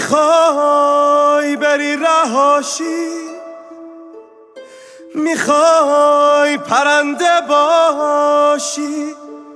میخوای بری رهاشی، میخوای پرنده باشی،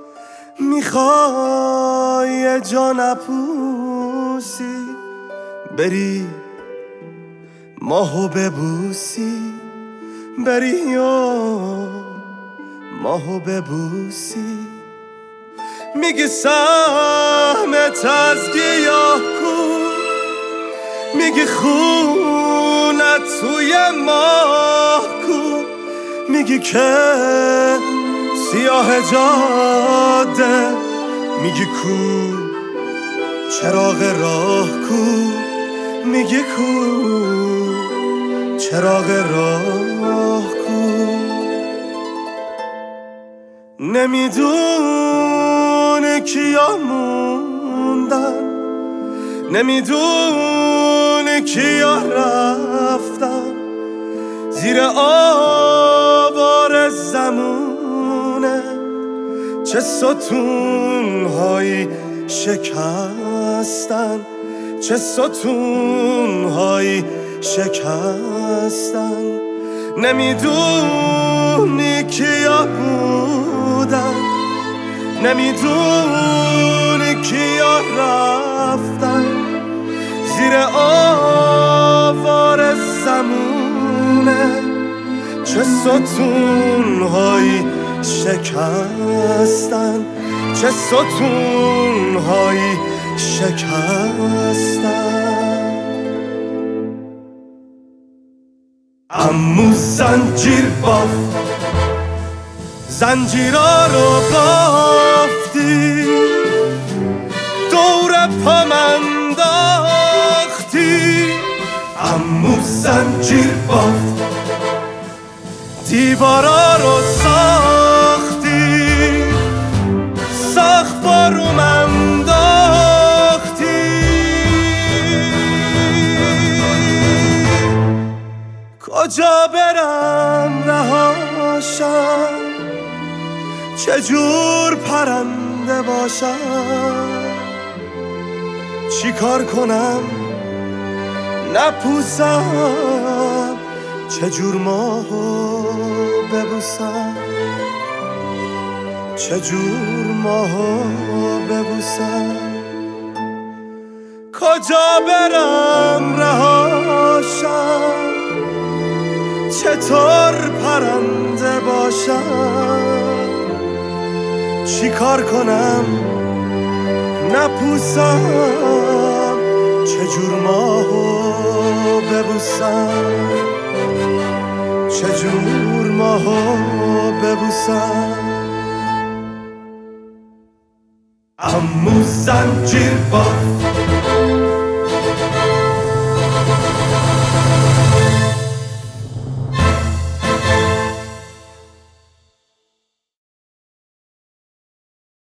میخوای جا نپوسی، بری ماهو ببوسی، بری و ماهو ببوسی. میگی سهمت از گیاه کو، میگی خونت توی ماه کو، میگی که سیاه جاده، میگی کو چراغ راه کو، میگی کو چراغ راه کو. نمیدونه کیا موندن، نمیدونه کیا رفتن، زیر آوار زمونه چه ستونهایی شکستن، چه ستونهایی شکستن. نمیدونی کیا بودن، نمیدونی کیا رفتن، زیر آوار زمونه چه ستونهایی شکستن، چه ستونهایی شکستن. عمو زنجیر باف، زنجیرا رو بافتی، دور پام انداختی. عمو زنجیر باف، دیوارا رو ساختی، ساخت باروم انداختی. کجا برم رهاشم، چجور پرنده باشم، چی کار کنم نپوسم، چجور ماهو ببوسم، چجور ماهو ببوسم. کجا برم رهاشم، چطور پرنده باشم، چی کار کنم نپوسم، چجور ماهو ببوسم، چجور ماهو ببوسم. عمو زنجیر باف،